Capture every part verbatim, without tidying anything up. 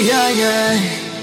yeah, yeah.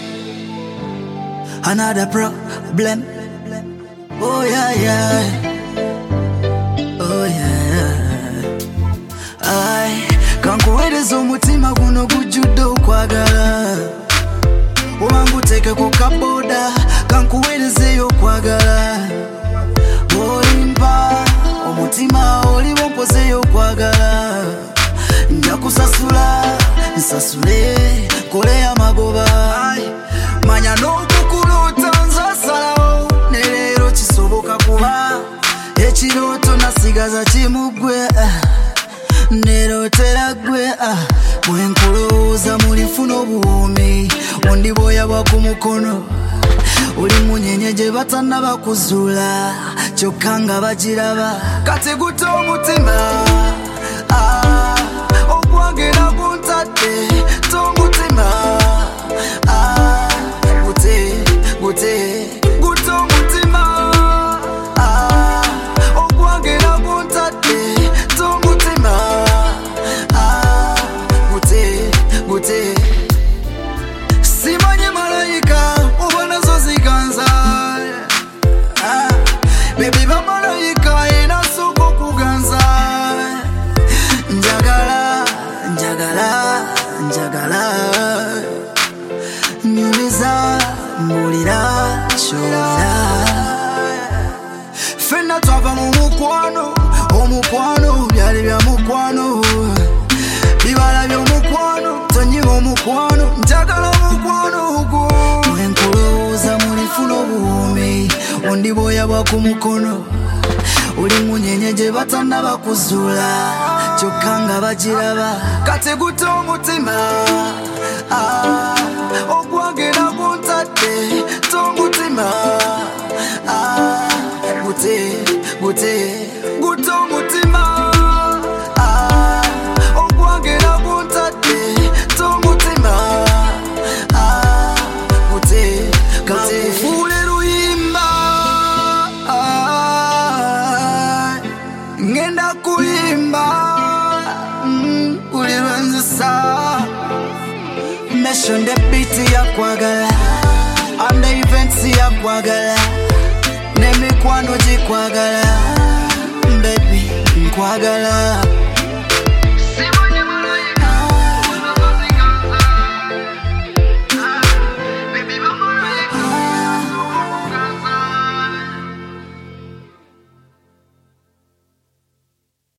Another problem. Oh, yeah, yeah. Oh, yeah. Ay, kankuweereza omutima guno gujjudde okwagala. Owangu teke ku kaboda, kankuweerezeyo okwagala. Bolimpa, omutima oliwo mpozeyo okwagala. Nja kusasula, nsasule, kole amagoba. Manya n'okukuluuta nzasalawo, ne leero kisoboka kuba ekirooto nasigaza kimugwe. Nerootera gwe bwe nkulowooza mulifuna obuwoomi, ondiboya bwa ku mukono. Oli munyenye gye batannaba kuzuula, kyokka nga bagiraba. Kati guta omutima ogwagera guntadde, t'omutima gute gute guta omutima ogwagera guntadde, t'omutima gute gute. Simanyi malayika oba nazo ziganza, baby bamalayika enasooka okuganza. Njagala njagala njagala nyumiza mbulira kyolira. Ffenna twava mu mukwano, omukwano byali bya mukwano, bibala by'omukwano, tonyiba omukwano. Njagala omukwano ogwo, bwe nkulowooza mulifuna obuwoomi, ondiboya bwa ku mukono. Oli munyenye gye batannaba kuzuula, kyokka nga bagiraba. Kati guta omutima ogwagera guntadde, t'omutima gute gute guta omutima ogwagera guntadde, t'omutima gute gute. Kankufuule luyimba, ngenda kuyimba buli lwenzisa. Mention the beat yakwagala, and the events yakwagala, n'emikwano gikwagala. Baby nkwagala.